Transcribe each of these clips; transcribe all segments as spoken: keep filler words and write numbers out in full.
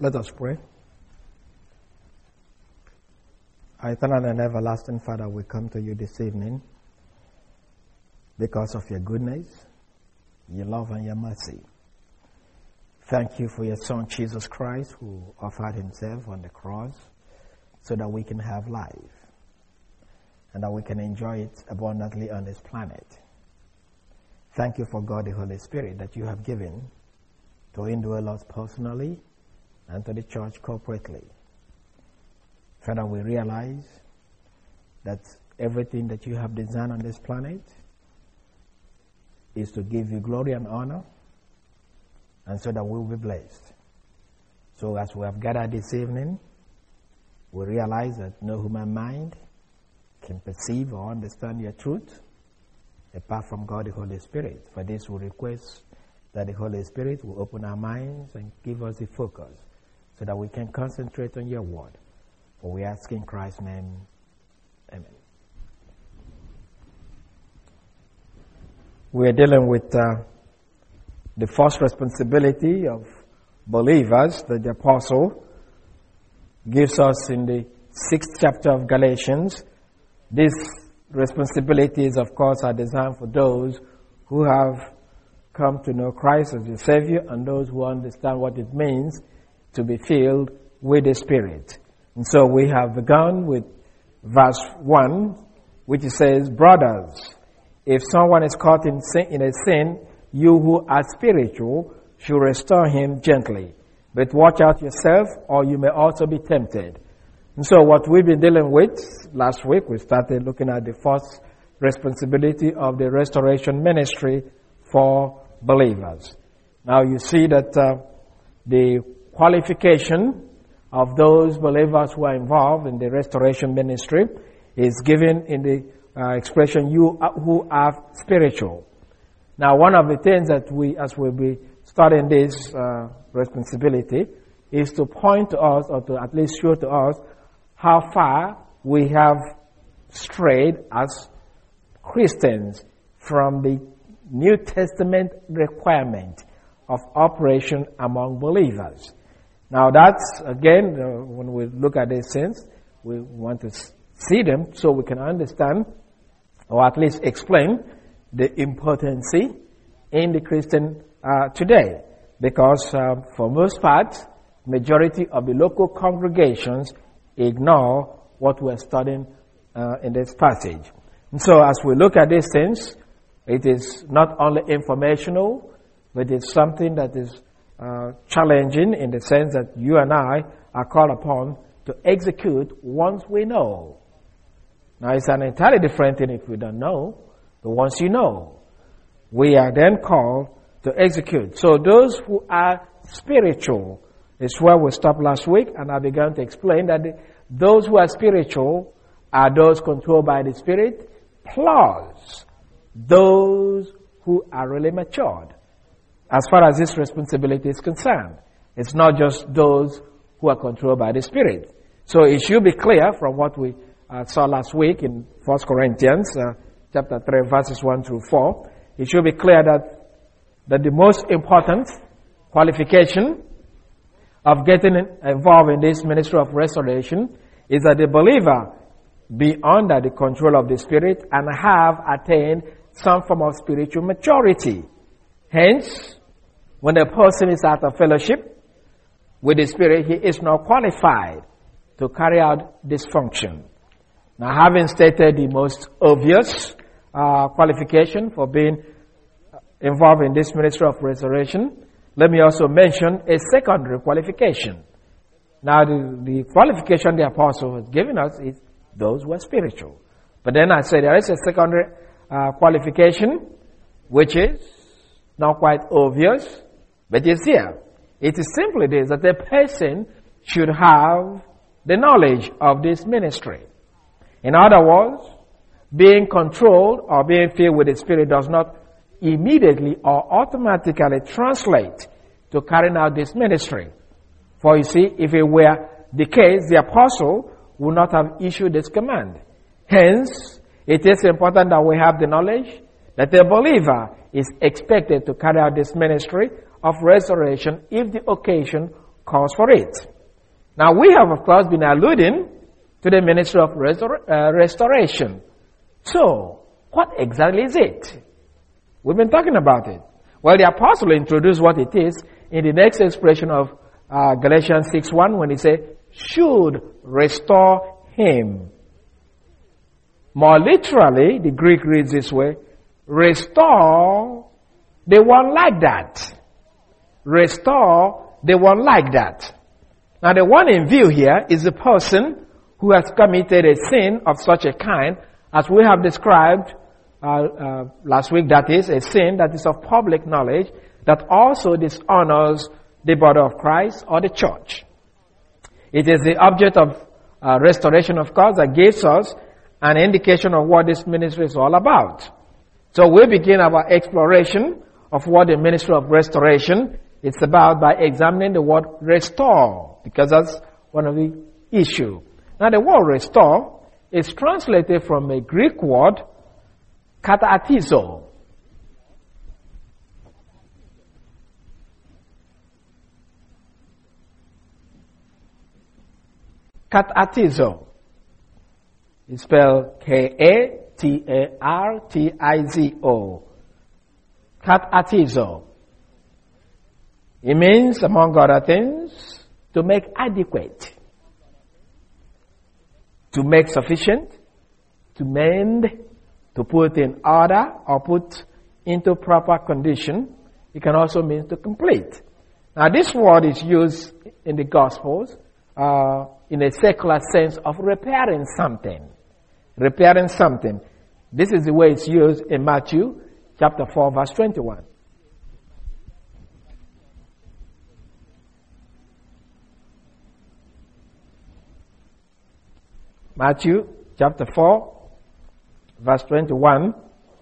Let us pray. Our eternal and everlasting Father, we come to you this evening because of your goodness, your love, and your mercy. Thank you for your Son, Jesus Christ, who offered himself on the cross so that we can have life and that we can enjoy it abundantly on this planet. Thank you for God, the Holy Spirit, that you have given to indwell us personally and to the church corporately. Father, we realize that everything that you have designed on this planet is to give you glory and honor, and so that we will be blessed. So as we have gathered this evening, we realize that no human mind can perceive or understand your truth apart from God, the Holy Spirit. For this, we request that the Holy Spirit will open our minds and give us the focus so that we can concentrate on your word. For we ask in Christ's name, amen. We are dealing with uh, the first responsibility of believers that the apostle gives us in the sixth chapter of Galatians. These responsibilities, of course, are designed for those who have come to know Christ as your Savior and those who understand what it means to be filled with the Spirit. And so we have begun with verse one, which says, "Brothers, if someone is caught in sin, in a sin, you who are spiritual should restore him gently. But watch out yourself, or you may also be tempted." And so what we've been dealing with last week, we started looking at the first responsibility of the restoration ministry for believers. Now you see that uh, the qualification of those believers who are involved in the restoration ministry is given in the uh, expression, "you who are spiritual." Now, one of the things that we, as we'll be studying this uh, responsibility, is to point to us, or to at least show to us, how far we have strayed as Christians from the New Testament requirement of operation among believers. Now that's, again, uh, when we look at these things, we want to see them so we can understand, or at least explain, the importance in the Christian uh, today. Because uh, for most part, majority of the local congregations ignore what we're studying uh, in this passage. And so as we look at these things, it is not only informational, but it's something that is uh, challenging in the sense that you and I are called upon to execute once we know. Now it's an entirely different thing if we don't know, but once you know, we are then called to execute. So those who are spiritual is where we stopped last week, and I began to explain that the, those who are spiritual are those controlled by the Spirit, plus those who are really matured. As far as this responsibility is concerned, it's not just those who are controlled by the Spirit. So it should be clear from what we uh, saw last week in First Corinthians uh, chapter three, verses one through four. It should be clear that, that the most important qualification of getting involved in this ministry of restoration is that the believer be under the control of the Spirit and have attained some form of spiritual maturity. Hence, when a person is out of fellowship with the Spirit, he is not qualified to carry out this function. Now, having stated the most obvious uh, qualification for being involved in this ministry of restoration, let me also mention a secondary qualification. Now, the, the qualification the apostle has given us is those who are spiritual. But then I say there is a secondary uh, qualification, which is not quite obvious, but it's here. It is simply this, that a person should have the knowledge of this ministry. In other words, being controlled or being filled with the Spirit does not immediately or automatically translate to carrying out this ministry. For you see, if it were the case, the apostle would not have issued this command. Hence, it is important that we have the knowledge that the believer is expected to carry out this ministry of restoration if the occasion calls for it. Now we have, of course, been alluding to the ministry of restor- uh, restoration. So, what exactly is it? We've been talking about it. Well, the apostle introduced what it is in the next expression of uh, Galatians six one when he said, should restore him. More literally, the Greek reads this way, restore the one like that. Restore the one like that. Now the one in view here is the person who has committed a sin of such a kind as we have described uh, uh, last week, that is a sin that is of public knowledge that also dishonors the body of Christ or the church. It is the object of uh, restoration, of course, that gives us an indication of what this ministry is all about. So we begin our exploration of what the ministry of restoration is about by examining the word restore, because that's one of the issues. Now the word restore is translated from a Greek word, katartizo. Katartizo. It's spelled K A T A R T I Z O. Katartizo. It means, among other things, to make adequate, to make sufficient, to mend, to put in order or put into proper condition. It can also mean to complete. Now this word is used in the Gospels uh, in a secular sense of repairing something. Repairing something. This is the way it's used in Matthew chapter four verse twenty-one. Matthew chapter four verse twenty-one.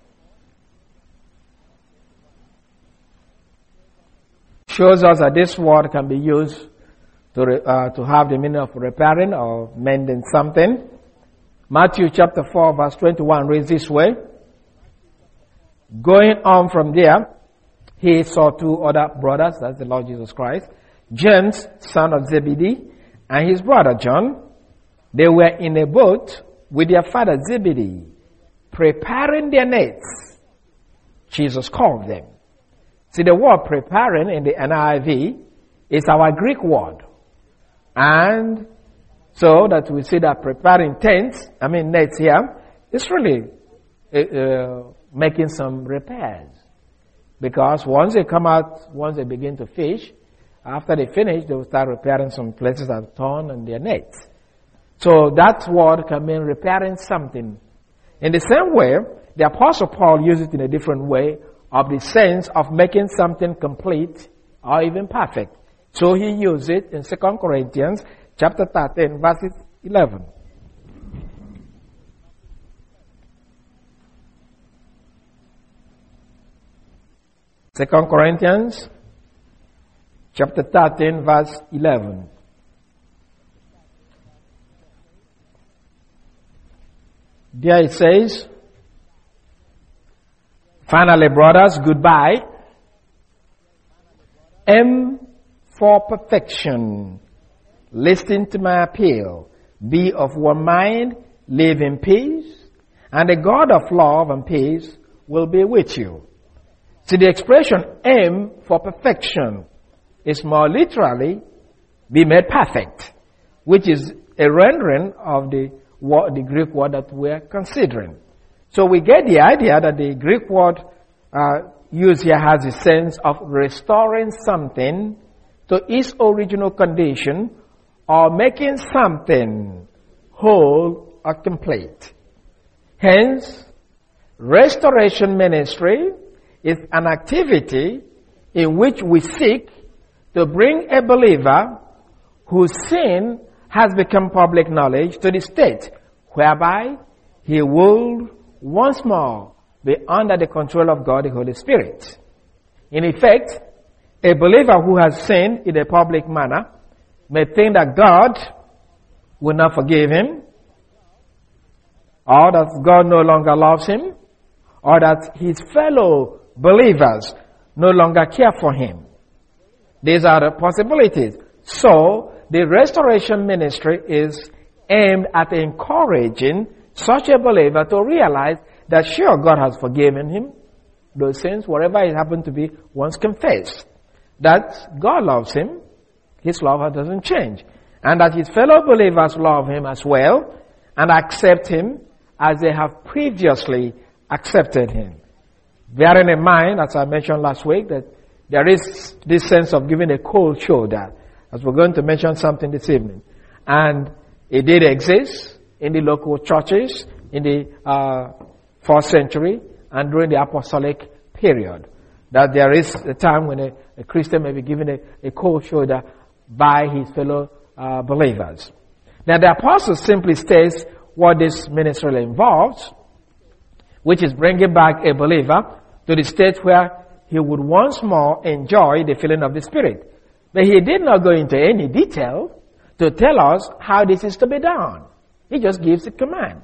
Shows us that this word can be used to, uh, to have the meaning of repairing or mending something. Matthew chapter four verse twenty-one reads this way. Going on from there, he saw two other brothers, that's the Lord Jesus Christ, James, son of Zebedee, and his brother John. They were in a boat with their father Zebedee, preparing their nets. Jesus called them. See, the word preparing in the N I V is our Greek word. And so that we see that preparing tents, I mean nets here, is really uh, making some repairs. Because once they come out, once they begin to fish, after they finish, they will start repairing some places that are torn in their nets. So that word can mean repairing something. In the same way, the Apostle Paul used it in a different way of the sense of making something complete or even perfect. So he used it in Second Corinthians chapter thirteen, verses eleven. Second Corinthians chapter thirteen, verse eleven. There it says, finally, brothers, goodbye. Aim for perfection. Listen to my appeal. Be of one mind, live in peace, and the God of love and peace will be with you. See, the expression aim for perfection is more literally be made perfect, which is a rendering of the word, the Greek word that we're considering. So we get the idea that the Greek word uh, used here has a sense of restoring something to its original condition or making something whole or complete. Hence, restoration ministry is an activity in which we seek to bring a believer whose sin has become public knowledge to the state whereby he will once more be under the control of God, the Holy Spirit. In effect, a believer who has sinned in a public manner may think that God will not forgive him, or that God no longer loves him, or that his fellow believers no longer care for him. These are the possibilities. So, the restoration ministry is aimed at encouraging such a believer to realize that sure, God has forgiven him those sins, whatever it happened to be, once confessed. That God loves him, his love doesn't change. And that his fellow believers love him as well, and accept him as they have previously accepted him. Bearing in mind, as I mentioned last week, that there is this sense of giving a cold shoulder, as we're going to mention something this evening. And it did exist in the local churches in the uh, fourth century and during the apostolic period. That there is a time when a, a Christian may be given a, a cold shoulder by his fellow uh, believers. Now the apostle simply states what this ministry involves, which is bringing back a believer to the state where he would once more enjoy the feeling of the Spirit. But he did not go into any detail to tell us how this is to be done. He just gives a command.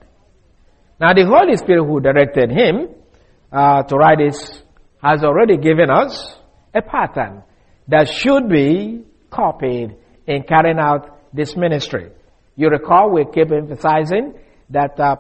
Now the Holy Spirit who directed him uh, to write this has already given us a pattern that should be copied in carrying out this ministry. You recall we keep emphasizing that uh,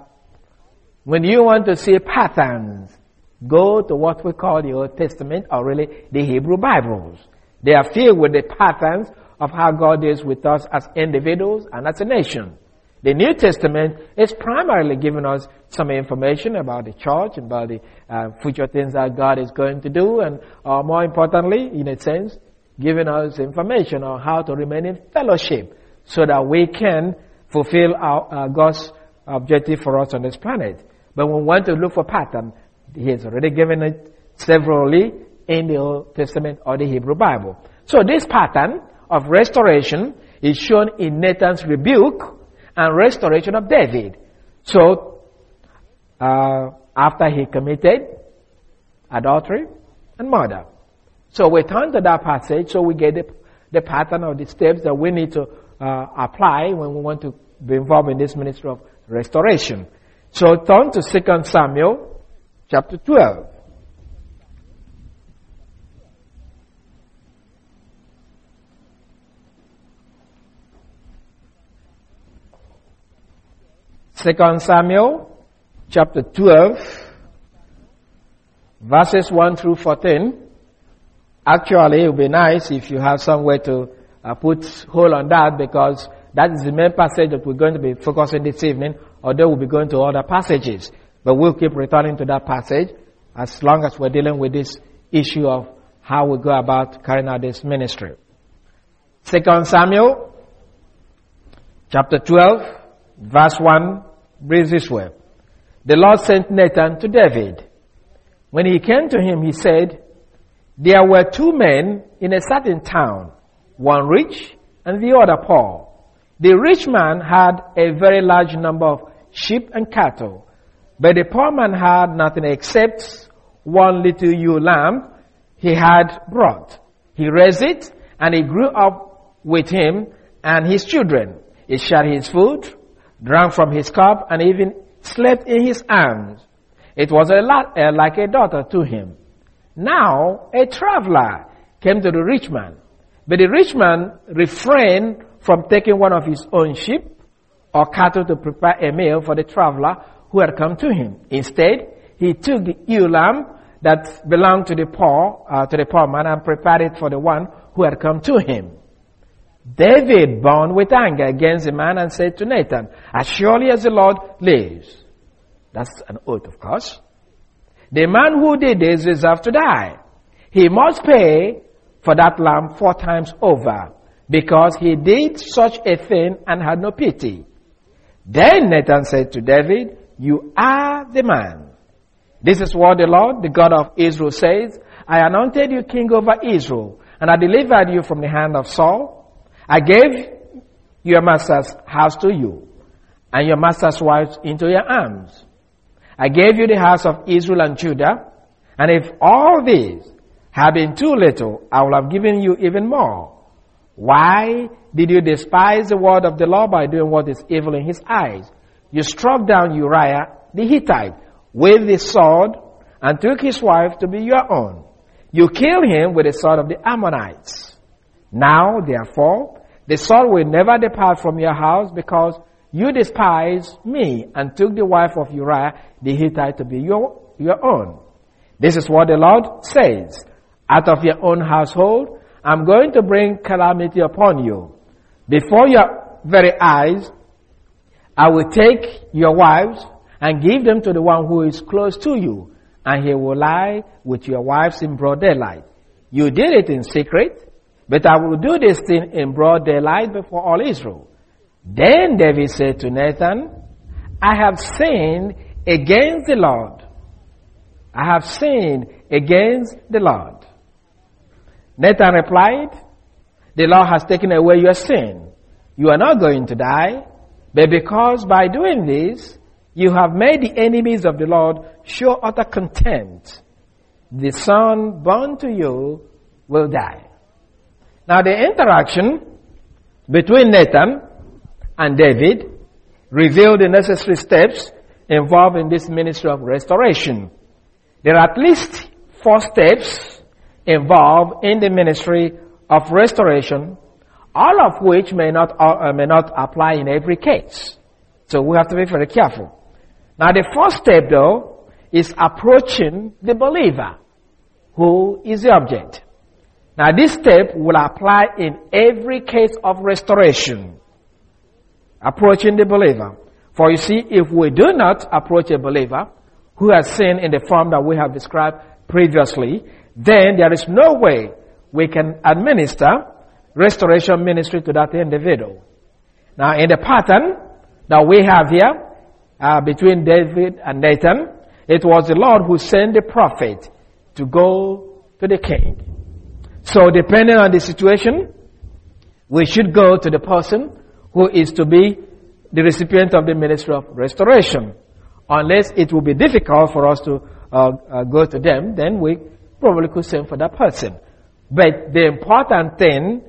when you want to see patterns, go to what we call the Old Testament, or really the Hebrew Bibles. They are filled with the patterns of how God is with us as individuals and as a nation. The New Testament is primarily giving us some information about the church, about the uh, future things that God is going to do, and uh, more importantly, in a sense, giving us information on how to remain in fellowship so that we can fulfill our, uh, God's objective for us on this planet. But when we want to look for pattern, He has already given it severally in the Old Testament or the Hebrew Bible. So this pattern of restoration is shown in Nathan's rebuke and restoration of David. So, uh, after he committed adultery and murder. So we turn to that passage so we get the, the pattern of the steps that we need to uh, apply when we want to be involved in this ministry of restoration. So turn to Second Samuel chapter twelve. Second Samuel chapter twelve, verses one through fourteen. Actually, it would be nice if you have somewhere to uh, put hold on that, because that is the main passage that we're going to be focusing this evening, although we'll be going to other passages. But we'll keep returning to that passage as long as we're dealing with this issue of how we go about carrying out this ministry. Second Samuel chapter twelve, verse one reads this way. The Lord sent Nathan to David. When he came to him, he said, there were two men in a certain town, one rich and the other poor. The rich man had a very large number of sheep and cattle, but the poor man had nothing except one little ewe lamb he had brought. He raised it, and it grew up with him and his children. He shared his food, drank from his cup, and even slept in his arms. It was a lot, uh, like a daughter to him. Now a traveler came to the rich man, but the rich man refrained from taking one of his own sheep or cattle to prepare a meal for the traveler who had come to him. Instead, he took the ewe lamb that belonged to the poor, uh, to the poor man, and prepared it for the one who had come to him. David burned with anger against the man and said to Nathan, as surely as the Lord lives. That's an oath, of course. The man who did this deserves to die. He must pay for that lamb four times over, because he did such a thing and had no pity. Then Nathan said to David, you are the man. This is what the Lord, the God of Israel, says. I anointed you king over Israel, and I delivered you from the hand of Saul. I gave your master's house to you, and your master's wives into your arms. I gave you the house of Israel and Judah, and if all these have been too little, I will have given you even more. Why did you despise the word of the Lord by doing what is evil in his eyes? You struck down Uriah the Hittite with the sword and took his wife to be your own. You killed him with the sword of the Ammonites. Now, therefore, The sword will never depart from your house, because you despised me and took the wife of Uriah the Hittite to be your, your own. This is what the Lord says. Out of your own household, I'm going to bring calamity upon you. Before your very eyes, I will take your wives and give them to the one who is close to you, and he will lie with your wives in broad daylight. You did it in secret, but I will do this thing in broad daylight before all Israel. Then David said to Nathan, I have sinned against the Lord. I have sinned against the Lord. Nathan replied, the Lord has taken away your sin. You are not going to die, but because by doing this, you have made the enemies of the Lord show utter contempt, the son born to you will die. Now the interaction between Nathan and David revealed the necessary steps involved in this ministry of restoration. There are at least four steps involved in the ministry of restoration, all of which may not uh, may not apply in every case. So we have to be very careful. Now the first step, though, is approaching the believer, who is the object. Now this step will apply in every case of restoration. Approaching the believer. For you see, if we do not approach a believer who has sinned in the form that we have described previously, then there is no way we can administer restoration ministry to that individual. Now in the pattern that we have here, uh, between David and Nathan, it was the Lord who sent the prophet to go to the king. So depending on the situation, we should go to the person who is to be the recipient of the ministry of restoration. Unless it will be difficult for us to uh, uh, go to them, then we probably could send for that person. But the important thing,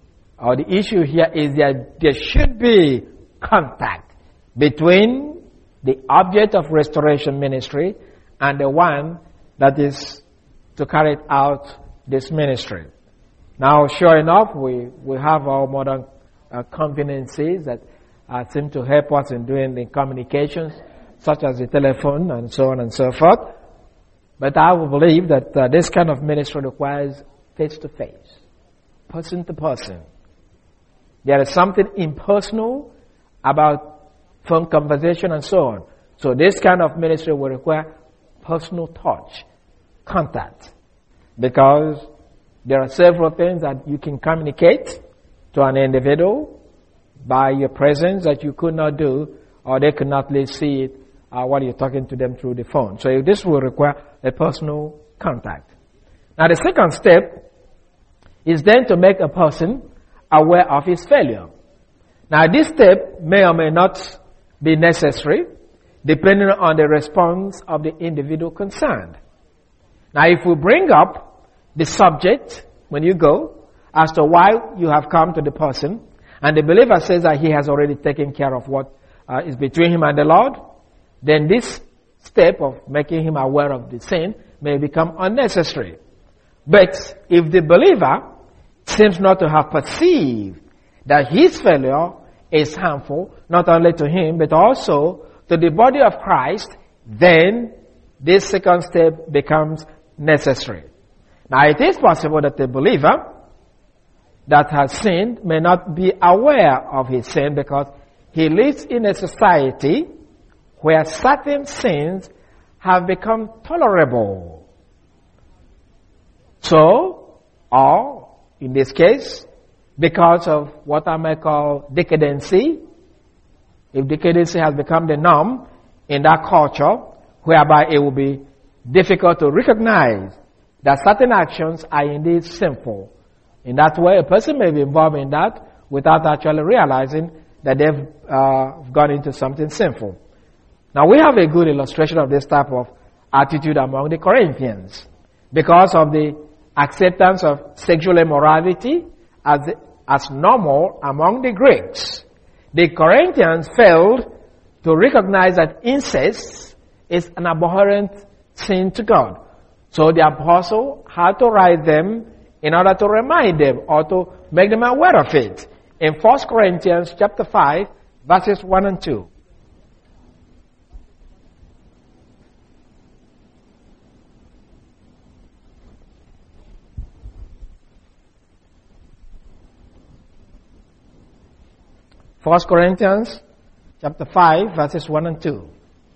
or the issue here, is that there should be contact between the object of restoration ministry and the one that is to carry out this ministry. Now, sure enough, we, we have our modern uh, conveniences that uh, seem to help us in doing the communications, such as the telephone and so on and so forth. But I will believe that uh, this kind of ministry requires face-to-face, person-to-person. There is something impersonal about phone conversation and so on. So this kind of ministry will require personal touch, contact, because there are several things that you can communicate to an individual by your presence that you could not do, or they could not really see it uh, while you're talking to them through the phone. So this will require a personal contact. Now the second step is then to make a person aware of his failure. Now this step may or may not be necessary, depending on the response of the individual concerned. Now if we bring up the subject when you go as to why you have come to the person, and the believer says that he has already taken care of what uh, is between him and the Lord, then this step of making him aware of the sin may become unnecessary. But if the believer seems not to have perceived that his failure is harmful, not only to him, but also to the body of Christ, then this second step becomes necessary. Now it is possible that the believer that has sinned may not be aware of his sin because he lives in a society where certain sins have become tolerable. So, or in this case, because of what I may call decadency, if decadency has become the norm in that culture, whereby it will be difficult to recognize that certain actions are indeed sinful. In that way, a person may be involved in that without actually realizing that they've uh, gone into something sinful. Now, we have a good illustration of this type of attitude among the Corinthians because of the acceptance of sexual immorality as, as normal among the Greeks. The Corinthians failed to recognize that incest is an abhorrent sin to God. So the apostle had to write them in order to remind them or to make them aware of it. in First Corinthians chapter five, verses one and two. First Corinthians chapter five, verses one and two.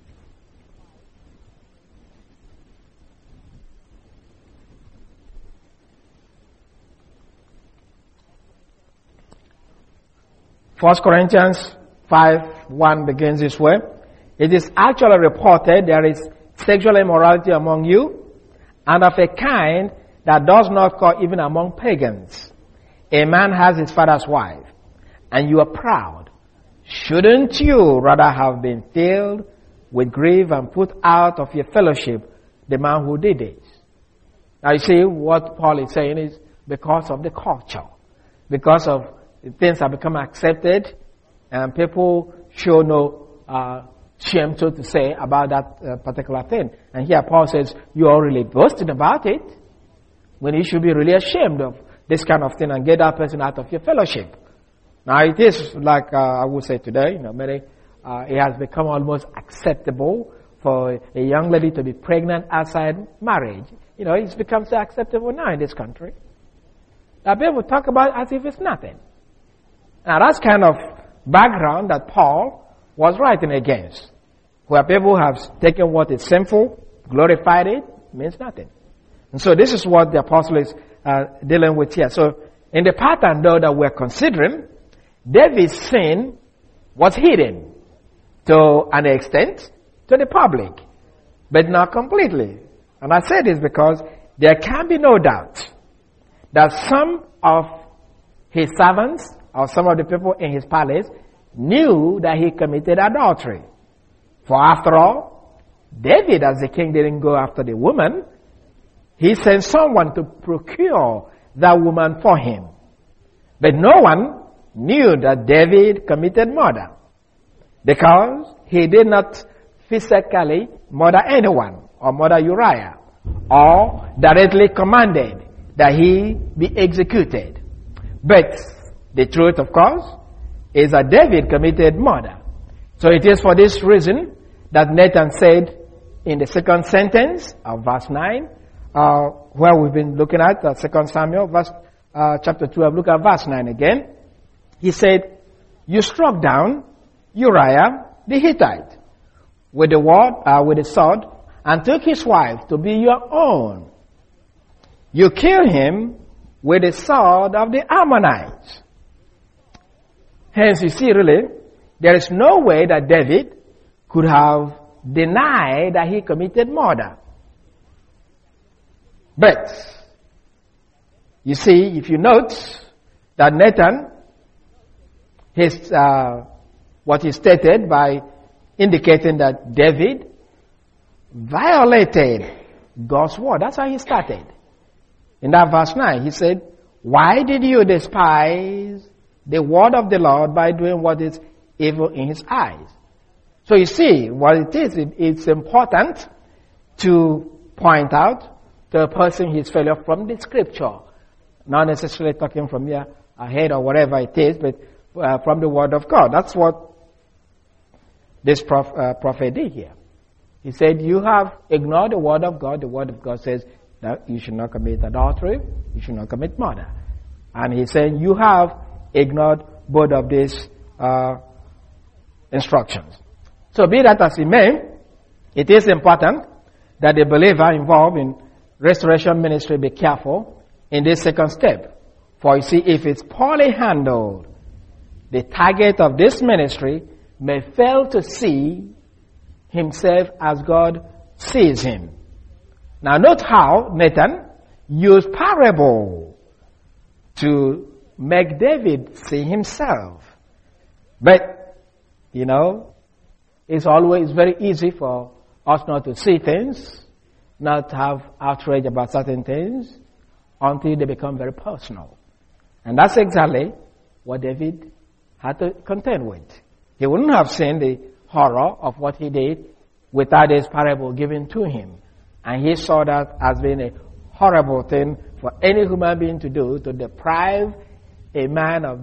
First Corinthians five, one begins this way. It is actually reported there is sexual immorality among you, and of a kind that does not occur even among pagans. A man has his father's wife, and you are proud. Shouldn't you rather have been filled with grief and put out of your fellowship the man who did it? Now you see what Paul is saying is because of the culture, because of things have become accepted, and people show no uh, shame, so to say, about that uh, particular thing. And here Paul says, you are really boasting about it, when you should be really ashamed of this kind of thing and get that person out of your fellowship. Now it is like uh, I would say today, you know, many, uh, it has become almost acceptable for a young lady to be pregnant outside marriage. You know, it's become so acceptable now in this country that people talk about it as if it's nothing. Now that's kind of background that Paul was writing against, where people have taken what is sinful, glorified it, means nothing. And so this is what the apostle is uh, dealing with here. So in the pattern though that we're considering, David's sin was hidden to an extent to the public, but not completely. And I say this because there can be no doubt that some of his servants or some of the people in his palace knew that he committed adultery. For after all, David, as the king, didn't go after the woman. He sent someone to procure that woman for him. But no one knew that David committed murder, because he did not physically murder anyone or murder Uriah, or directly commanded that he be executed. But the truth, of course, is that David committed murder. So it is for this reason that Nathan said in the second sentence of verse nine, uh, where we've been looking at uh, Second Samuel, verse uh, chapter twelve. Look at verse nine again. He said, "You struck down Uriah the Hittite with the word, uh, with the sword, and took his wife to be your own. You killed him with the sword of the Ammonites." Hence, you see, really, there is no way that David could have denied that he committed murder. But, you see, if you note that Nathan, his, uh, what he stated by indicating that David violated God's word. That's how he started. In that verse nine, he said, "Why did you despise the word of the Lord by doing what is evil in his eyes?" So you see, what it is, it, it's important to point out to a person his failure from the scripture. Not necessarily talking from your head or whatever it is, but uh, from the word of God. That's what this prof, uh, prophet did here. He said, you have ignored the word of God. The word of God says that you should not commit adultery, you should not commit murder. And he said, you have ignored both of these uh, instructions. So be that as it may, it is important that the believer involved in restoration ministry be careful in this second step. For you see, if it's poorly handled, the target of this ministry may fail to see himself as God sees him. Now note how Nathan used parable to make David see himself. But, you know, it's always very easy for us not to see things, not to have outrage about certain things, until they become very personal. And that's exactly what David had to contend with. He wouldn't have seen the horror of what he did without this parable given to him. And he saw that as being a horrible thing for any human being to do, to deprive a man of the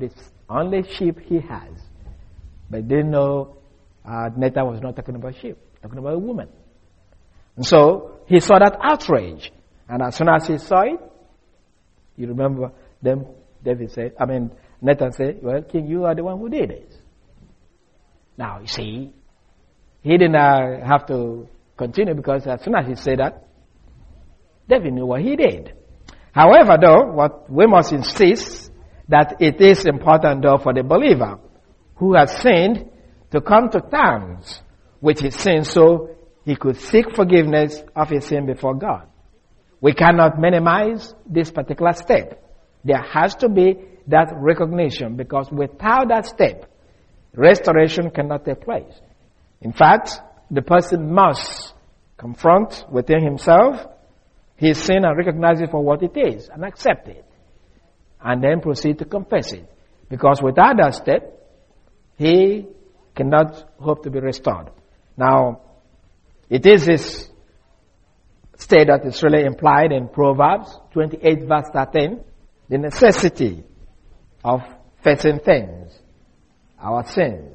only sheep he has. But didn't know uh, Nathan was not talking about sheep, talking about a woman. And so he saw that outrage. And as soon as he saw it, you remember them, David said, I mean, Nathan said, well, King, you are the one who did it. Now, you see, he didn't uh, have to continue because as soon as he said that, David knew what he did. However, though, what we must insist that it is important, though, for the believer who has sinned to come to terms with his sin so he could seek forgiveness of his sin before God. We cannot minimize this particular step. There has to be that recognition because without that step, restoration cannot take place. In fact, the person must confront within himself his sin and recognize it for what it is and accept it. And then proceed to confess it. Because without that step, he cannot hope to be restored. Now, it is this state that is really implied in Proverbs twenty-eight verse thirteen, the necessity of facing things, our sins.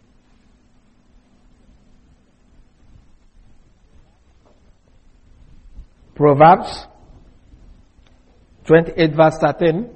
Proverbs twenty-eight verse thirteen.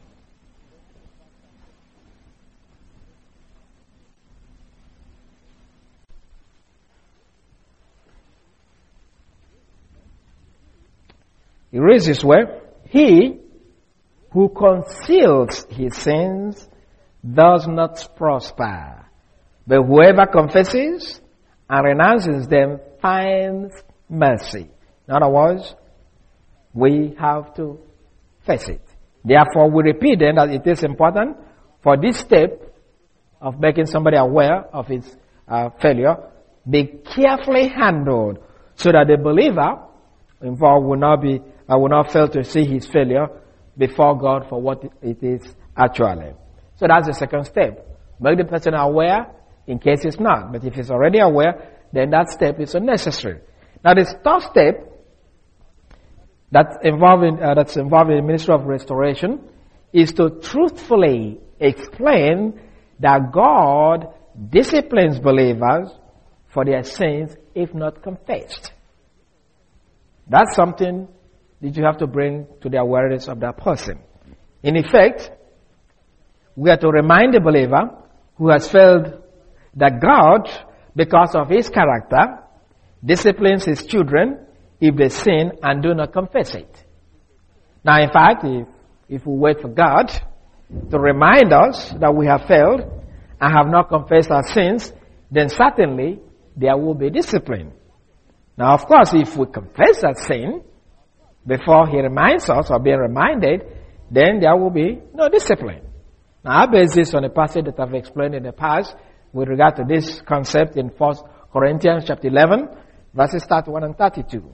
It reads this way, he who conceals his sins does not prosper, but whoever confesses and renounces them finds mercy. In other words, we have to face it. Therefore, we repeat then that it is important for this step of making somebody aware of his uh, failure be carefully handled so that the believer involved will not be I will not fail to see his failure before God for what it is actually. So that's the second step. Make the person aware in case he's not. But if he's already aware, then that step is unnecessary. Now the third step that's involving, uh, that's involved in the ministry of restoration is to truthfully explain that God disciplines believers for their sins if not confessed. That's something that you have to bring to the awareness of that person. In effect, we are to remind the believer who has failed that God, because of his character, disciplines his children if they sin and do not confess it. Now, in fact, if, if we wait for God to remind us that we have failed and have not confessed our sins, then certainly there will be discipline. Now, of course, if we confess that sin before he reminds us or being reminded, then there will be no discipline. Now, I base this on a passage that I've explained in the past with regard to this concept in First Corinthians chapter eleven, verses thirty-one and thirty-two.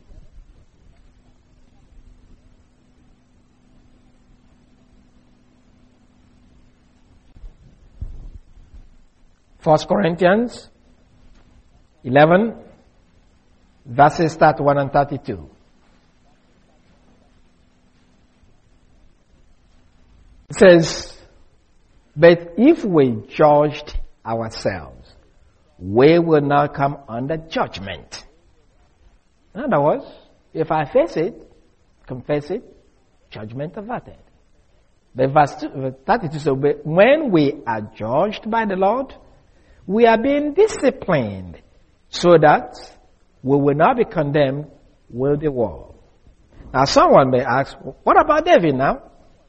First Corinthians eleven, verses thirty-one and thirty-two. It says, but if we judged ourselves, we will not come under judgment. In other words, if I face it, confess it, judgment averted. But verse thirty-two says, but when we are judged by the Lord, we are being disciplined so that we will not be condemned with the world. Now someone may ask, what about David now?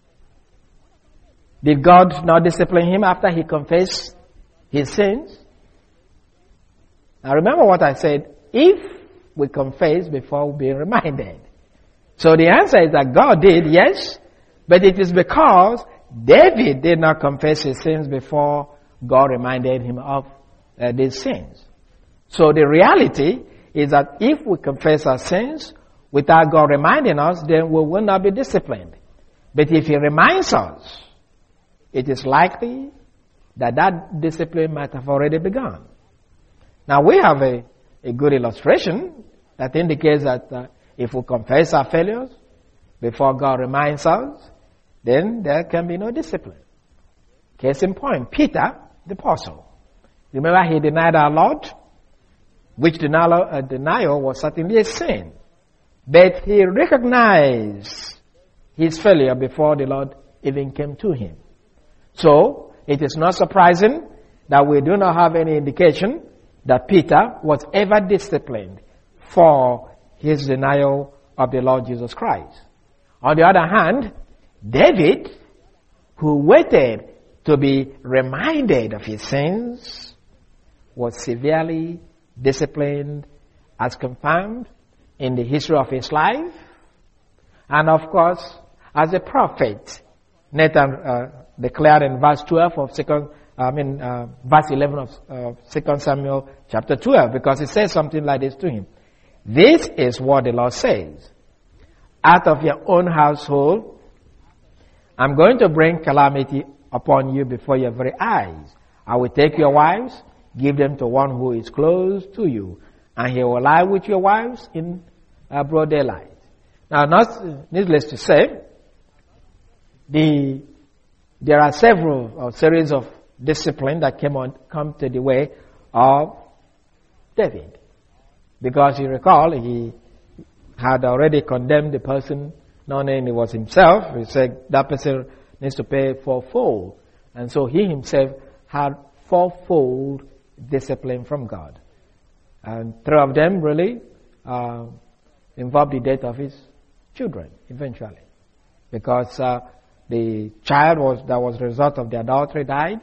Did God not discipline him after he confessed his sins? Now remember what I said, if we confess before being reminded. So the answer is that God did, yes, but it is because David did not confess his sins before God reminded him of uh, these sins. So the reality is that if we confess our sins without God reminding us, then we will not be disciplined. But if he reminds us, it is likely that that discipline might have already begun. Now we have a, a good illustration that indicates that uh, if we confess our failures before God reminds us, then there can be no discipline. Case in point, Peter, the apostle. Remember, he denied our Lord, which denial, uh, denial was certainly a sin. But he recognized his failure before the Lord even came to him. So, it is not surprising that we do not have any indication that Peter was ever disciplined for his denial of the Lord Jesus Christ. On the other hand, David, who waited to be reminded of his sins, was severely disciplined as confirmed in the history of his life. And of course, as a prophet, Nathan uh, declared in verse twelve of second, I mean, uh, verse eleven of uh, Second Samuel chapter twelve, because it says something like this to him. This is what the Lord says. Out of your own household, I'm going to bring calamity upon you before your very eyes. I will take your wives, give them to one who is close to you, and he will lie with your wives in uh, broad daylight. Now, not needless to say, the there are several or series of discipline that came on come to the way of David, because you recall he had already condemned the person, not only it was himself. He said that person needs to pay fourfold, and so he himself had fourfold discipline from God, and three of them really uh, involved the death of his children eventually, because uh, the child was that was the result of the adultery died.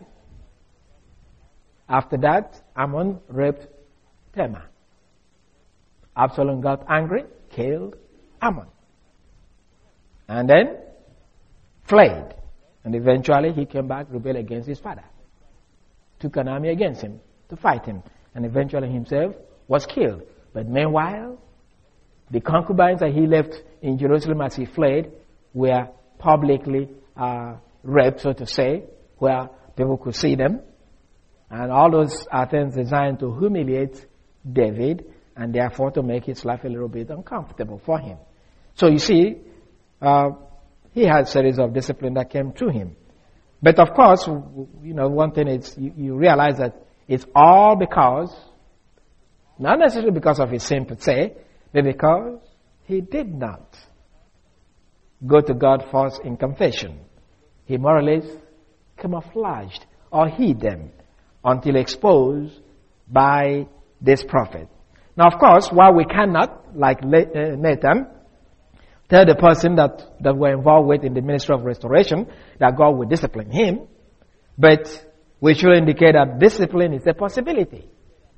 After that, Ammon raped Tamar. Absalom got angry, killed Ammon, and then fled. And eventually he came back, rebelled against his father, took an army against him to fight him, and eventually himself was killed. But meanwhile, the concubines that he left in Jerusalem as he fled were publicly uh, raped, so to say, where people could see them. And all those are things designed to humiliate David and therefore to make his life a little bit uncomfortable for him. So you see, uh, he had a series of discipline that came to him. But of course, you know, one thing is you, you realize that it's all because, not necessarily because of his sin per se, but because he did not go to God first in confession. He more or less camouflaged or hid them until exposed by this prophet. Now, of course, while we cannot, like Nathan, tell the person that, that we're involved with in the ministry of restoration that God will discipline him, but we should indicate that discipline is a possibility.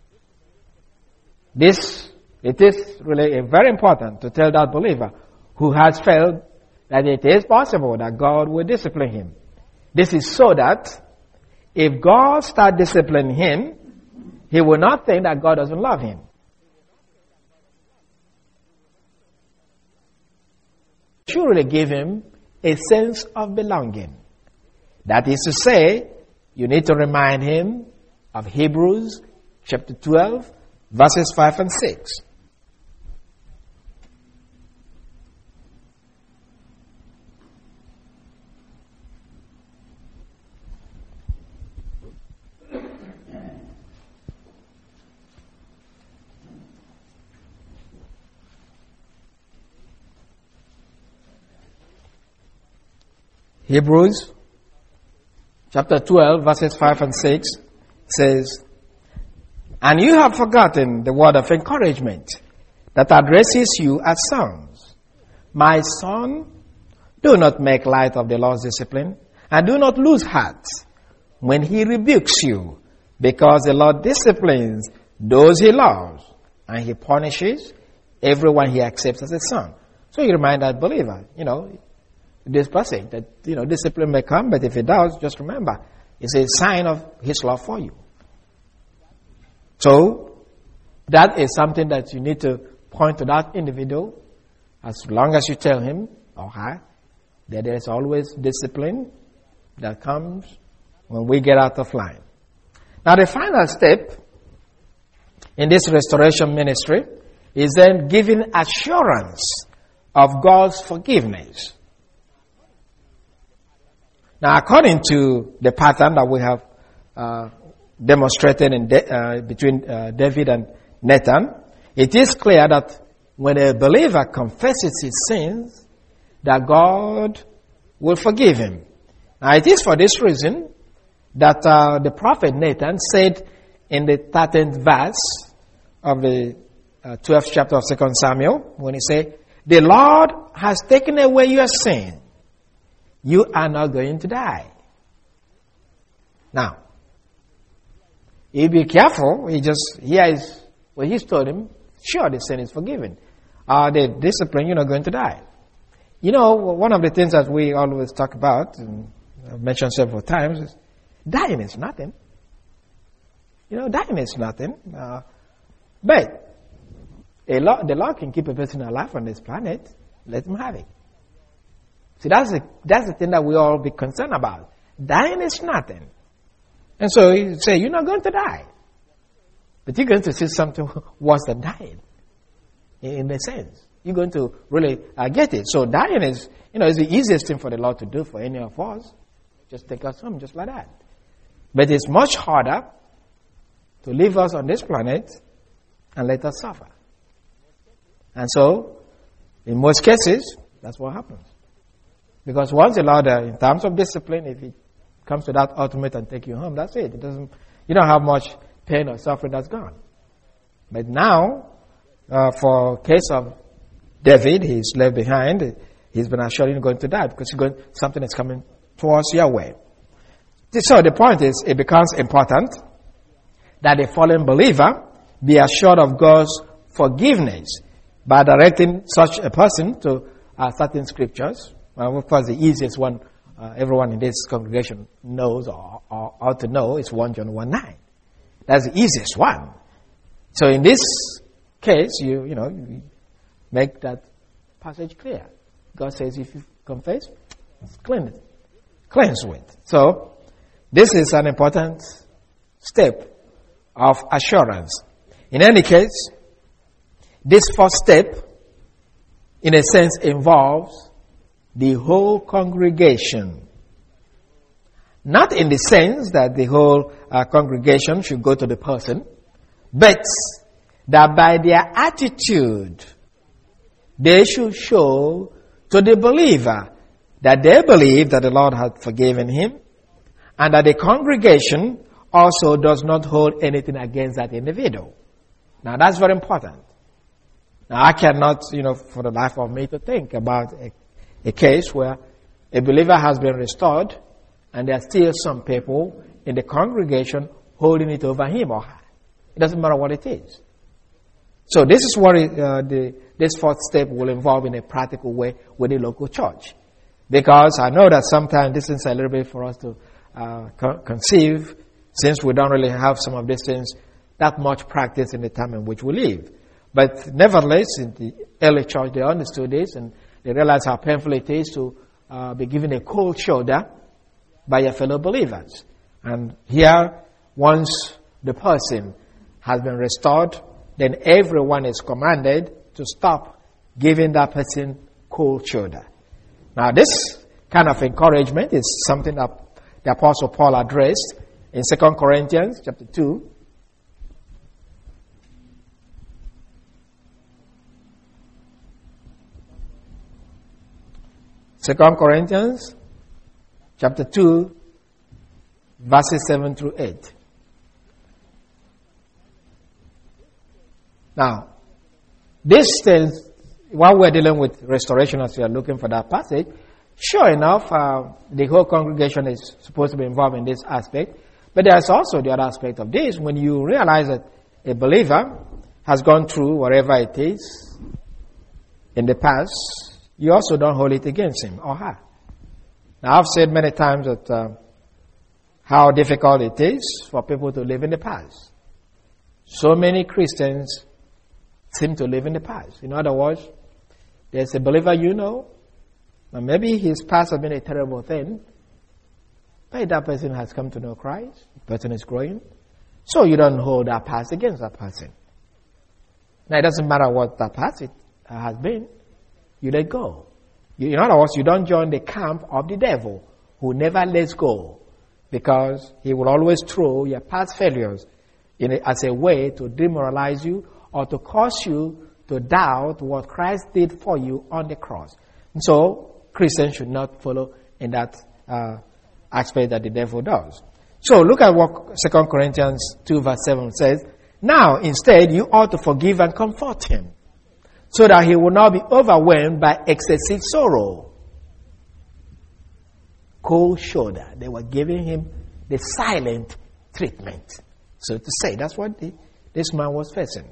This, it is really very important to tell that believer who has failed that it is possible that God will discipline him. This is so that if God starts disciplining him, he will not think that God doesn't love him. It should really give him a sense of belonging. That is to say, you need to remind him of Hebrews chapter twelve, verses five and six. Hebrews chapter twelve, verses five and six says, "And you have forgotten the word of encouragement that addresses you as sons. My son, do not make light of the Lord's discipline, and do not lose heart when he rebukes you, because the Lord disciplines those he loves, and he punishes everyone he accepts as a son." So you remind that believer, you know, this passage that, you know, discipline may come, but if it does, just remember, it's a sign of his love for you. So that is something that you need to point to that individual as long as you tell him or her that there is always discipline that comes when we get out of line. Now the final step in this restoration ministry is then giving assurance of God's forgiveness. Now, according to the pattern that we have uh, demonstrated in de- uh, between uh, David and Nathan, it is clear that when a believer confesses his sins, that God will forgive him. Now, it is for this reason that uh, the prophet Nathan said in the thirteenth verse of the uh, twelfth chapter of Second Samuel, when he said, "The Lord has taken away your sin. You are not going to die." Now, you be careful. He just, here is what he's told him. Sure, the sin is forgiven. Uh, the discipline, you're not going to die. You know, one of the things that we always talk about, and I've mentioned several times, is dying is nothing. You know, dying is nothing. Uh, but a law, the Lord can keep a person alive on this planet. Let him have it. See, that's the, that's the thing that we all be concerned about. Dying is nothing. And so you say, you're not going to die. But you're going to see something worse than dying. In a sense. You're going to really uh, get it. So dying is, you know, is the easiest thing for the Lord to do for any of us. Just take us home, just like that. But it's much harder to leave us on this planet and let us suffer. And so, in most cases, that's what happens. Because once the Lord, uh, in terms of discipline, if it comes to that ultimate and take you home, that's it. It doesn't, you don't have much pain or suffering, that's gone. But now, uh, for case of David, he's left behind. He's been assured he's going to die because he's going, something is coming towards your way. So the point is, it becomes important that a fallen believer be assured of God's forgiveness by directing such a person to uh, certain scriptures. Well, of course, the easiest one uh, everyone in this congregation knows or, or ought to know is First John one nine. That's the easiest one. So in this case, you you know, you make that passage clear. God says if you confess, cleanse it. Cleanse with. So this is an important step of assurance. In any case, this first step, in a sense, involves the whole congregation. Not in the sense that the whole uh, congregation should go to the person, but that by their attitude, they should show to the believer that they believe that the Lord had forgiven him, and that the congregation also does not hold anything against that individual. Now that's very important. Now I cannot, you know, for the life of me to think about a, a case where a believer has been restored and there are still some people in the congregation holding it over him or her. It doesn't matter what it is. So this is what it, uh, the, this fourth step will involve in a practical way with the local church. Because I know that sometimes this is a little bit for us to uh, co- conceive, since we don't really have some of these things that much practice in the time in which we live. But nevertheless, in the early church, they understood this and they realized how painful it is to uh, be given a cold shoulder by your fellow believers. And here, once the person has been restored, then everyone is commanded to stop giving that person cold shoulder. Now, this kind of encouragement is something that the Apostle Paul addressed in Second Corinthians chapter two. Second Corinthians chapter two, verses seven through eight. Now, this things, while we're dealing with restoration as we are looking for that passage, sure enough, uh, the whole congregation is supposed to be involved in this aspect. But there's also the other aspect of this. When you realize that a believer has gone through whatever it is in the past, you also don't hold it against him or her. Now, I've said many times that uh, how difficult it is for people to live in the past. So many Christians seem to live in the past. In other words, there's a believer you know, and maybe his past has been a terrible thing, but that person has come to know Christ, the person is growing, so you don't hold that past against that person. Now, it doesn't matter what that past it has been, you let go. You, in other words, you don't join the camp of the devil who never lets go, because he will always throw your past failures in a, as a way to demoralize you or to cause you to doubt what Christ did for you on the cross. And so Christians should not follow in that uh, aspect that the devil does. So look at what Second Corinthians two verse seven says. Now, instead, you ought to forgive and comfort him, so that he will not be overwhelmed by excessive sorrow. Cold shoulder. They were giving him the silent treatment, so to say. That's what the, this man was facing.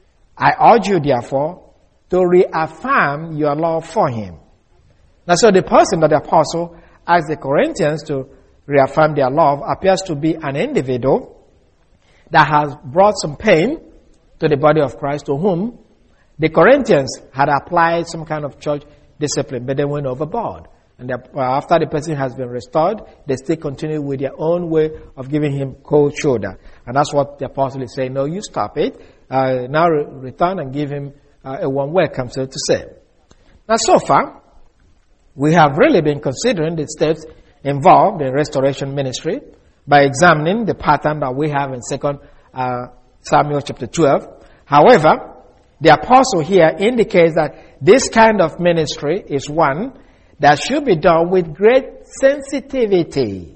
I urge you, therefore, to reaffirm your love for him. Now, so the person that the apostle asked the Corinthians to reaffirm their love appears to be an individual that has brought some pain to the body of Christ, to whom the Corinthians had applied some kind of church discipline, but they went overboard. And after the person has been restored, they still continue with their own way of giving him cold shoulder. And that's what the apostle is saying. No, you stop it. Uh, now re- return and give him uh, a warm welcome, so to say. Now, so far, we have really been considering the steps involved in restoration ministry by examining the pattern that we have in Second uh, Samuel chapter twelve. However, the apostle here indicates that this kind of ministry is one that should be done with great sensitivity.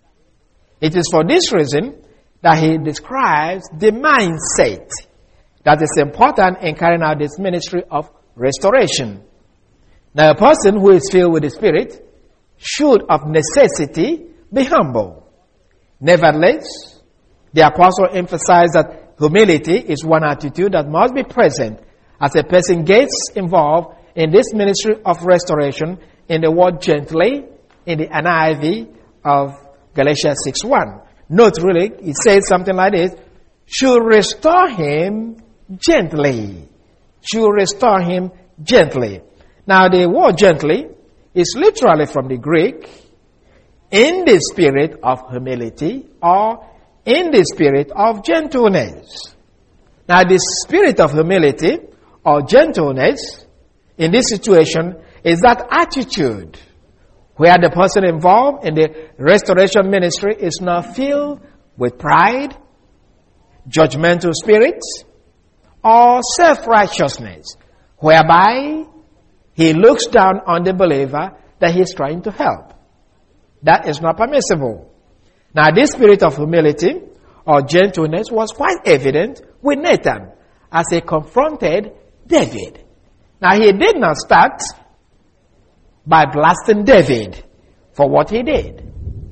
It is for this reason that he describes the mindset that is important in carrying out this ministry of restoration. Now, a person who is filled with the Spirit should of necessity be humble. Nevertheless, the apostle emphasized that humility is one attitude that must be present as a person gets involved in this ministry of restoration. In the word gently, in the N I V of Galatians six one. Note really, it says something like this: should restore him gently. Should restore him gently. Now, the word gently is literally from the Greek, in the spirit of humility or in the spirit of gentleness. Now, the spirit of humility or gentleness in this situation is that attitude where the person involved in the restoration ministry is not filled with pride, judgmental spirits, or self-righteousness, whereby he looks down on the believer that he is trying to help. That is not permissible. Now, this spirit of humility or gentleness was quite evident with Nathan as he confronted David. Now, he did not start by blasting David for what he did.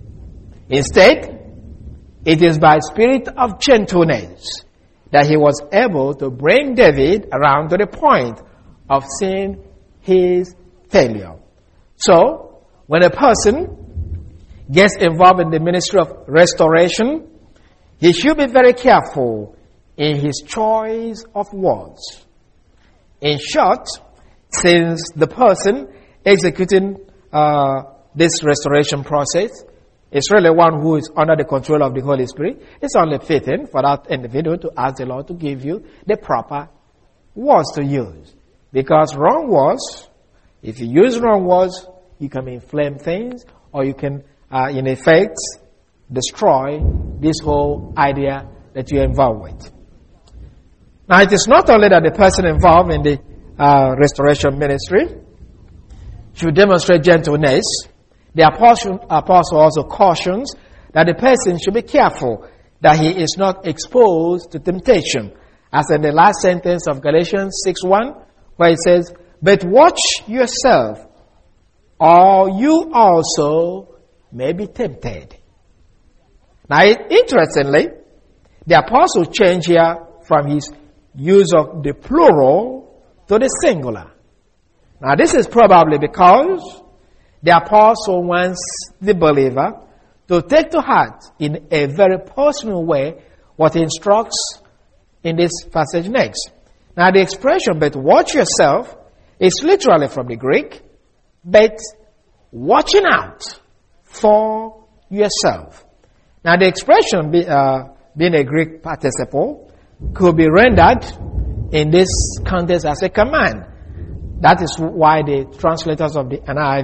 Instead, it is by spirit of gentleness that he was able to bring David around to the point of seeing his failure. So, when a person gets involved in the ministry of restoration, he should be very careful in his choice of words. In short, since the person executing uh, this restoration process is really one who is under the control of the Holy Spirit, it's only fitting for that individual to ask the Lord to give you the proper words to use. Because wrong words, if you use wrong words, you can inflame things, or you can, uh, in effect, destroy this whole idea that you're involved with. Now, it is not only that the person involved in the uh, restoration ministry should demonstrate gentleness. The apostle, apostle also cautions that the person should be careful that he is not exposed to temptation. As in the last sentence of Galatians six one, where it says, but watch yourself, or you also may be tempted. Now, interestingly, the apostle changed here from his use of the plural to the singular. Now, this is probably because the apostle wants the believer to take to heart in a very personal way what he instructs in this passage next. Now, the expression, but watch yourself, is literally from the Greek, but watching out for yourself. Now, the expression, be, uh, being a Greek participle, could be rendered in this context as a command. That is why the translators of the N I V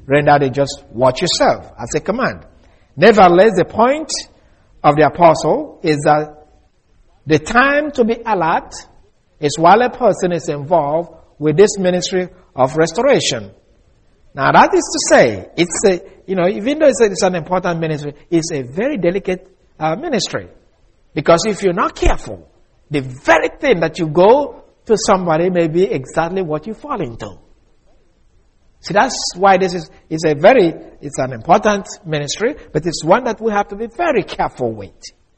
rendered it just watch yourself as a command. Nevertheless, the point of the apostle is that the time to be alert is while a person is involved with this ministry of restoration. Now that is to say, it's a, you know, even though it's, a, it's an important ministry, it's a very delicate uh, ministry. Because if you're not careful, the very thing that you go to somebody may be exactly what you fall into. See, that's why this is, is a very, it's an important ministry, but it's one that we have to be very careful with.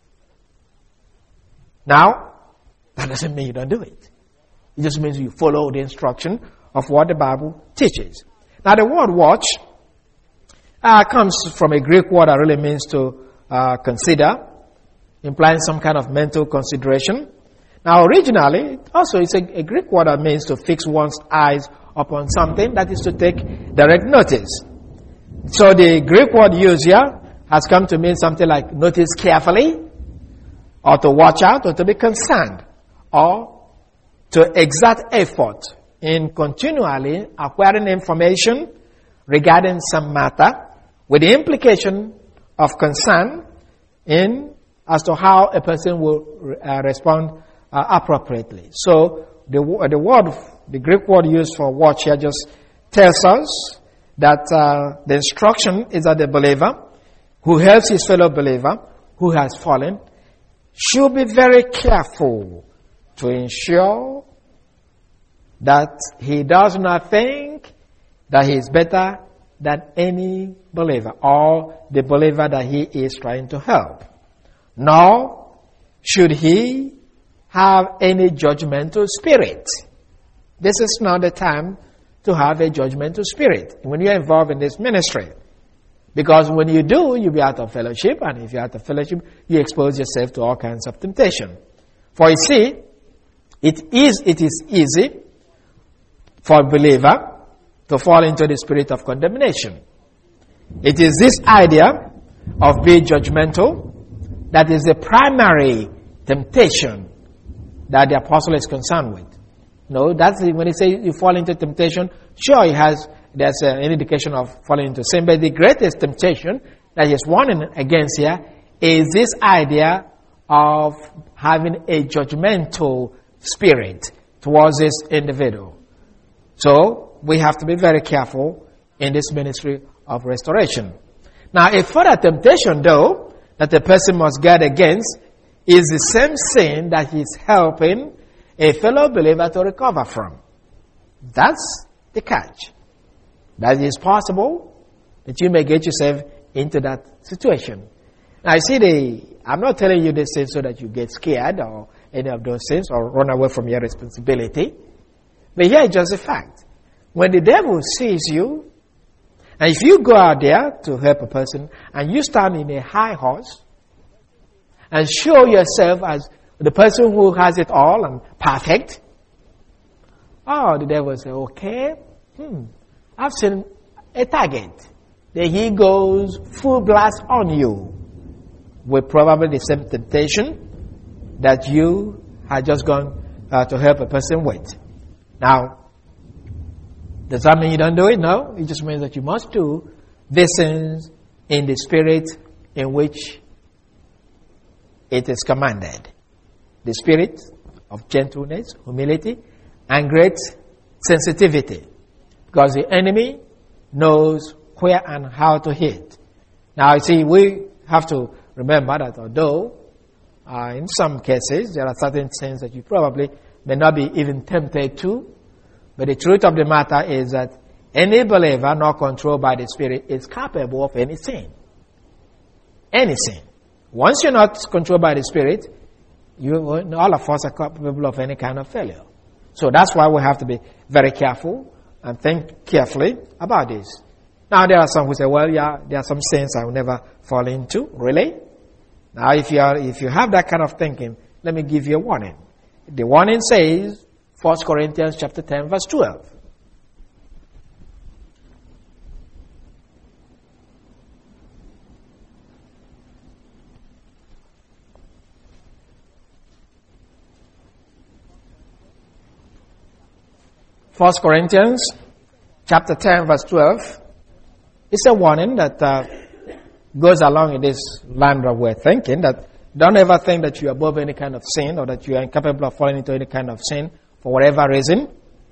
Now, that doesn't mean you don't do it. It just means you follow the instruction of what the Bible teaches. Now, the word watch uh, comes from a Greek word that really means to uh, consider, implying some kind of mental consideration. Now, originally, also it's a, a Greek word that means to fix one's eyes upon something, that is to take direct notice. So the Greek word used here has come to mean something like notice carefully, or to watch out, or to be concerned, or to exert effort in continually acquiring information regarding some matter with the implication of concern in as to how a person will uh, respond uh, appropriately. So the, the word, the Greek word used for watch here just tells us that uh, the instruction is that the believer who helps his fellow believer who has fallen should be very careful to ensure that he does not think that he is better than any believer or the believer that he is trying to help. Nor should he have any judgmental spirit. This is not the time to have a judgmental spirit when you're involved in this ministry. Because when you do, you'll be out of fellowship, and if you're out of fellowship, you expose yourself to all kinds of temptation. For you see, it is, it is easy for a believer to fall into the spirit of condemnation. It is this idea of being judgmental that is the primary temptation that the apostle is concerned with. No, that's the, when he says you fall into temptation, sure, he has, there's an indication of falling into sin, but the greatest temptation that he's warning against here is this idea of having a judgmental spirit towards this individual. So, we have to be very careful in this ministry of restoration. Now, a further temptation, though, that a person must guard against is the same sin that he's helping a fellow believer to recover from. That's the catch. That it is possible that you may get yourself into that situation. Now, I see the, I'm not telling you this thing so that you get scared or any of those things or run away from your responsibility. But here is just a fact. When the devil sees you, and if you go out there to help a person and you stand in a high horse and show yourself as the person who has it all and perfect, oh, the devil will say, okay, hmm, I've seen a target. Then he goes full blast on you with probably the same temptation that you had just gone uh, to help a person with. Now, does that mean you don't do it? No. It just means that you must do these things in the spirit in which it is commanded. The spirit of gentleness, humility, and great sensitivity. Because the enemy knows where and how to hit. Now, you see, we have to remember that although uh, in some cases there are certain things that you probably may not be even tempted to, but the truth of the matter is that any believer not controlled by the Spirit is capable of any sin. Any sin. Once you're not controlled by the Spirit, you, all of us are capable of any kind of failure. So that's why we have to be very careful and think carefully about this. Now there are some who say, well, yeah, there are some sins I will never fall into. Really? Now if you are, if you have that kind of thinking, let me give you a warning. The warning says, First Corinthians chapter ten, verse twelve. First Corinthians chapter ten, verse twelve. It's a warning that uh, goes along in this line of way of thinking, that don't ever think that you're above any kind of sin or that you are incapable of falling into any kind of sin for whatever reason.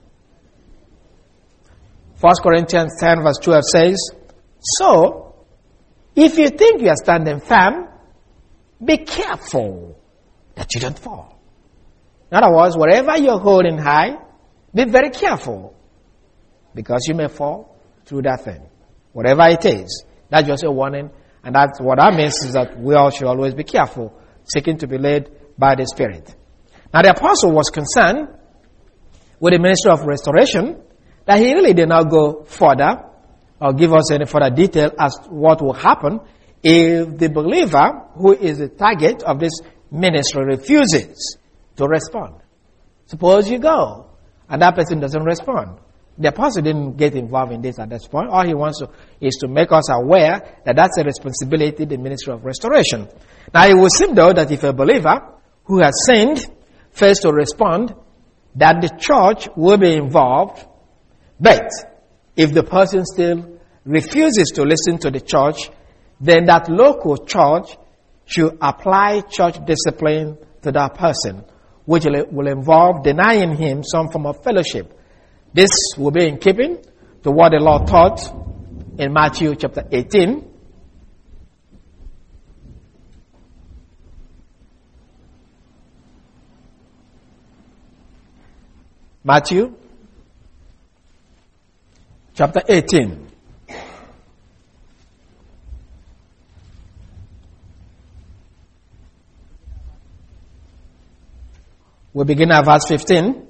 First Corinthians ten verse twelve says, so, if you think you are standing firm, be careful that you don't fall. In other words, whatever you're holding high, be very careful, because you may fall through that thing. Whatever it is. That's just a warning. And that's what that means is that we all should always be careful, seeking to be led by the Spirit. Now the apostle was concerned with the ministry of restoration, that he really did not go further or give us any further detail as to what will happen if the believer who is the target of this ministry refuses to respond. Suppose you go and that person doesn't respond. The apostle didn't get involved in this at this point. All he wants to, is to make us aware that that's a responsibility, the ministry of restoration. Now it would seem though that if a believer who has sinned fails to respond, that the church will be involved. But if the person still refuses to listen to the church, then that local church should apply church discipline to that person, which will involve denying him some form of fellowship. This will be in keeping to what the Lord taught in Matthew chapter eighteen. Matthew chapter eighteen. We begin at verse fifteen.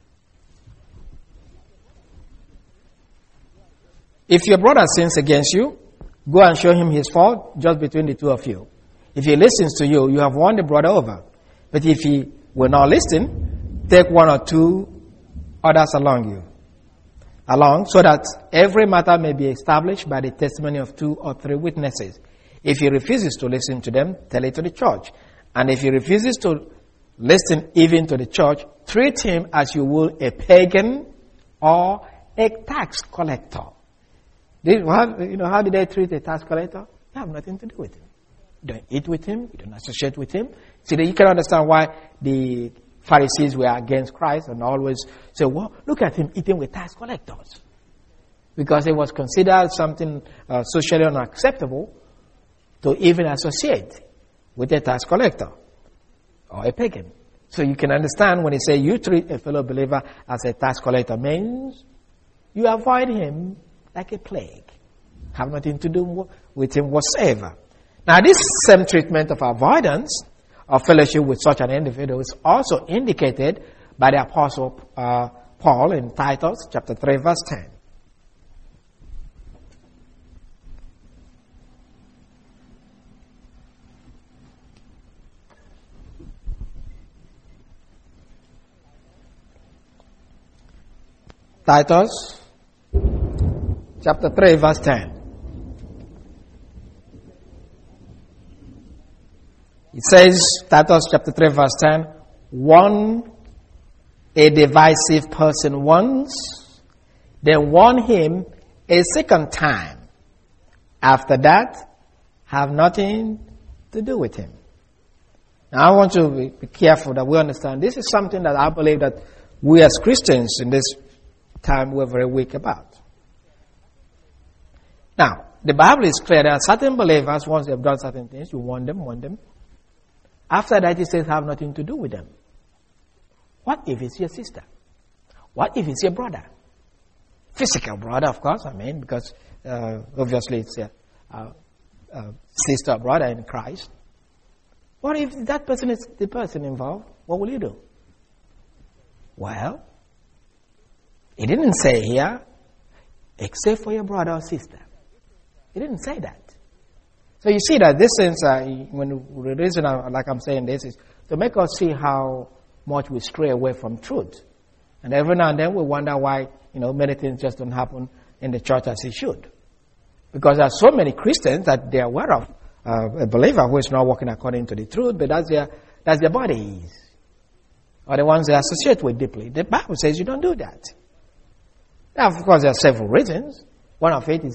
If your brother sins against you, go and show him his fault just between the two of you. If he listens to you, you have won the brother over. But if he will not listen, take one or two others along you, along, so that every matter may be established by the testimony of two or three witnesses. If he refuses to listen to them, tell it to the church. And if he refuses to listen even to the church, treat him as you would a pagan or a tax collector. This, you know, how did they treat a tax collector? You have nothing to do with him. You don't eat with him. You don't associate with him. See, you can understand why the Pharisees were against Christ and always say, well, look at him eating with tax collectors. Because it was considered something uh, socially unacceptable to even associate with a tax collector or a pagan. So you can understand when he say you treat a fellow believer as a tax collector means you avoid him like a plague. Have nothing to do with him whatsoever. Now this same treatment of avoidance of fellowship with such an individual is also indicated by the apostle uh, Paul in Titus chapter three verse ten. Titus chapter three verse ten. It says, Titus chapter three verse ten, warn a divisive person once, then warn him a second time. After that, have nothing to do with him. Now I want to be, be careful that we understand this is something that I believe that we as Christians in this time we're very weak about. Now, the Bible is clear that certain believers, once they've done certain things, you warn them, warn them. After that, it says have nothing to do with them. What if it's your sister? What if it's your brother? Physical brother, of course, I mean, because uh, obviously it's a uh, uh, sister or brother in Christ. What if that person is the person involved? What will you do? Well, it didn't say here, except for your brother or sister. It didn't say that. So you see that this sense, uh, when the reason, I, like I'm saying this, is to make us see how much we stray away from truth. And every now and then we wonder why, you know, many things just don't happen in the church as it should. Because there are so many Christians that they are aware of uh, a believer who is not walking according to the truth, but that's their, that's their bodies. Or the ones they associate with deeply. The Bible says you don't do that. Now, of course, there are several reasons. One of it is that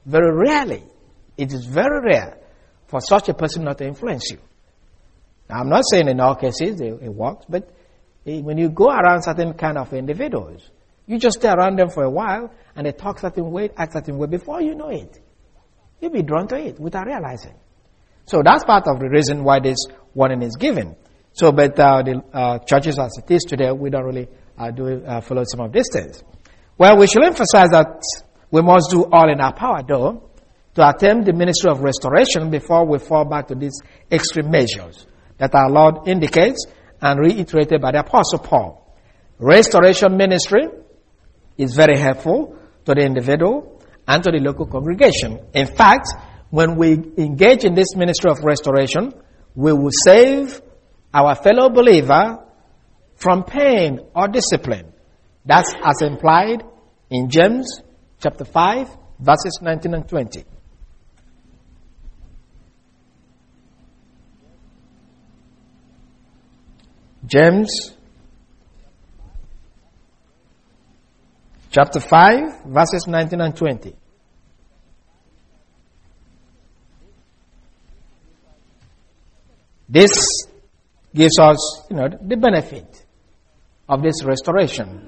very rarely, it is very rare for such a person not to influence you. Now, I'm not saying in all cases it, it works, but when you go around certain kind of individuals, you just stay around them for a while, and they talk certain way, act certain way. Before you know it, you'll be drawn to it without realizing. So that's part of the reason why this warning is given. So, but uh, the uh, churches as it is today, we don't really uh, do uh, follow some of these things. Well, we should emphasize that we must do all in our power, though, to attempt the ministry of restoration before we fall back to these extreme measures that our Lord indicates and reiterated by the Apostle Paul. Restoration ministry is very helpful to the individual and to the local congregation. In fact, when we engage in this ministry of restoration, we will save our fellow believer from pain or discipline. That's as implied in James chapter five, verses nineteen and twenty. James chapter five, verses nineteen and twenty. This gives us, you know, the benefit of this restoration.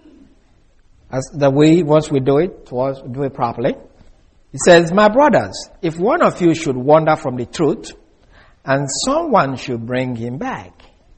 As the way, once we do it, towards, do it properly. It says, my brothers, if one of you should wander from the truth, and someone should bring him back,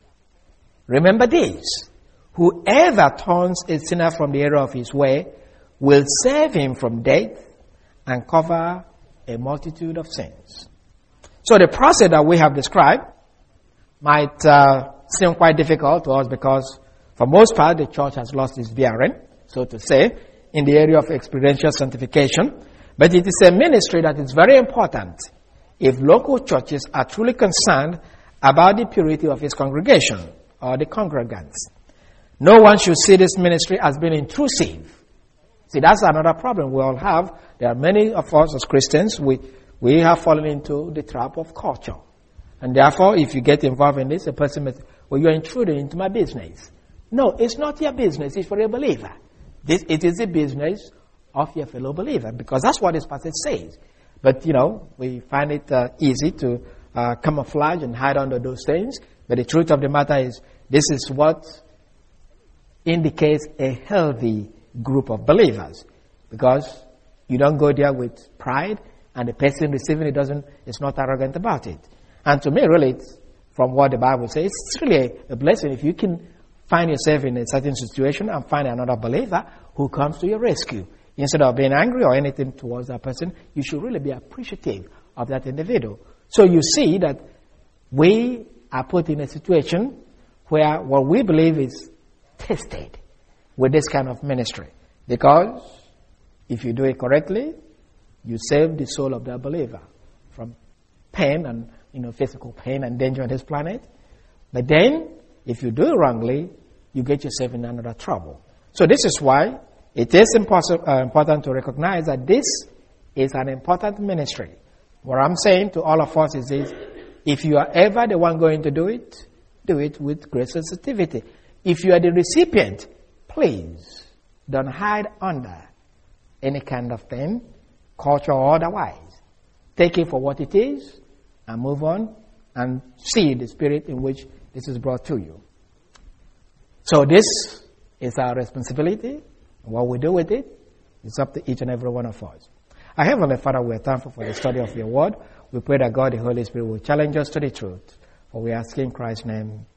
remember this, whoever turns a sinner from the error of his way will save him from death and cover a multitude of sins. So the process that we have described might uh, seem quite difficult to us because for most part the church has lost its bearing, so to say, in the area of experiential sanctification. But it is a ministry that is very important if local churches are truly concerned about the purity of its congregation or the congregants. No one should see this ministry as being intrusive. See, that's another problem we all have. There are many of us as Christians, we, we have fallen into the trap of culture. And therefore, if you get involved in this, a person may say, well, you're intruding into my business. No, it's not your business, it's for a believer. This, it is the business of your fellow believer, because that's what this passage says. But, you know, we find it uh, easy to uh, camouflage and hide under those things. But the truth of the matter is, this is what indicates a healthy group of believers. Because you don't go there with pride, and the person receiving it doesn't, is not arrogant about it. And to me, really, it's, from what the Bible says, it's really a, a blessing if you can find yourself in a certain situation and find another believer who comes to your rescue. Instead of being angry or anything towards that person, you should really be appreciative of that individual. So you see that we are put in a situation where what we believe is tested with this kind of ministry. Because if you do it correctly, you save the soul of that believer from pain and, you know, physical pain and danger on this planet. But then, if you do it wrongly, you get yourself in another trouble. So this is why it is impossible, uh, important to recognize that this is an important ministry. What I'm saying to all of us is this: if you are ever the one going to do it, do it with great sensitivity. If you are the recipient, please don't hide under any kind of thing, culture or otherwise. Take it for what it is and move on and see the spirit in which this is brought to you. So this is our responsibility. What we do with it is up to each and every one of us. Our Heavenly Father, we are thankful for the study of your word. We pray that God, the Holy Spirit, will challenge us to the truth. For we ask in Christ's name.